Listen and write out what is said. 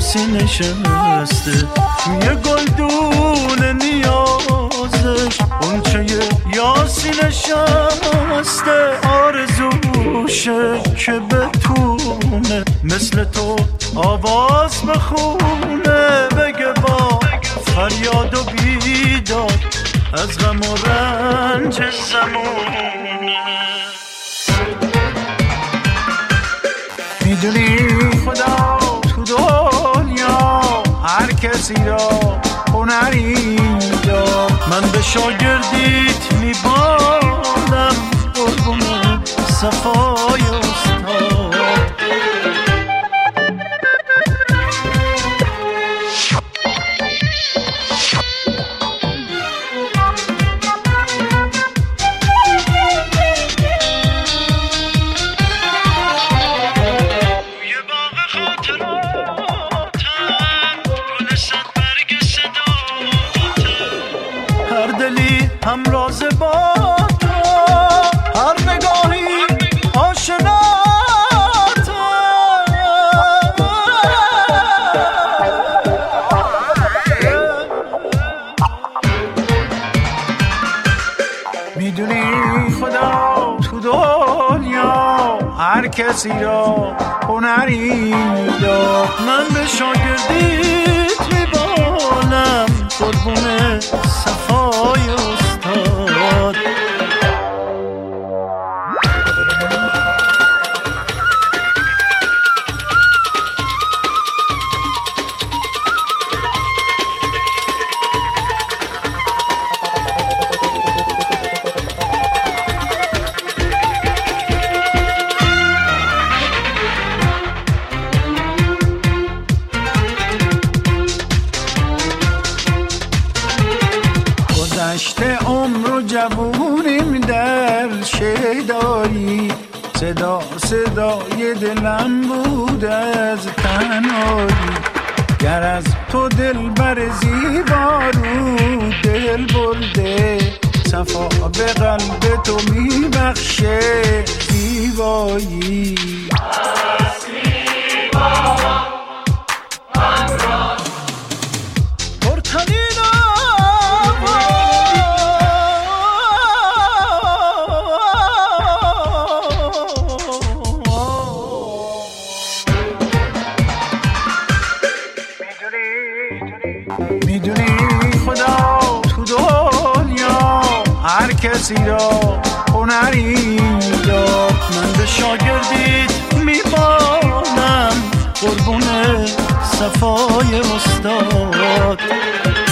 یاسی نشسته توی گلدون نیازش اونچه یاسی نشسته آرزوشه که بتونه مثل تو آواز بخونه بگه با فریاد و بیداد از غم و رنج زمونه میدونی خدا تو دنیا هر کسی را هنری داد من به شاگردیت میبالم قربون صفای استاد هم راز با تو هر نگاهی آشنات میدونی خدا تو دنیا هر کسی را هنری داد من به شاگردیت میبالم قربون صفای استاد گذشته عمر و جوونیم در شیدایی صدا صدای دلم بود از تنهایی گر از تو دل بر زیبارو دل برده صفا به قلب تو میبخشه زیبایی میدونی خدا تو دنیا هر کسی را هنری داد من به شاگردیت میبالم قربون صفای استاد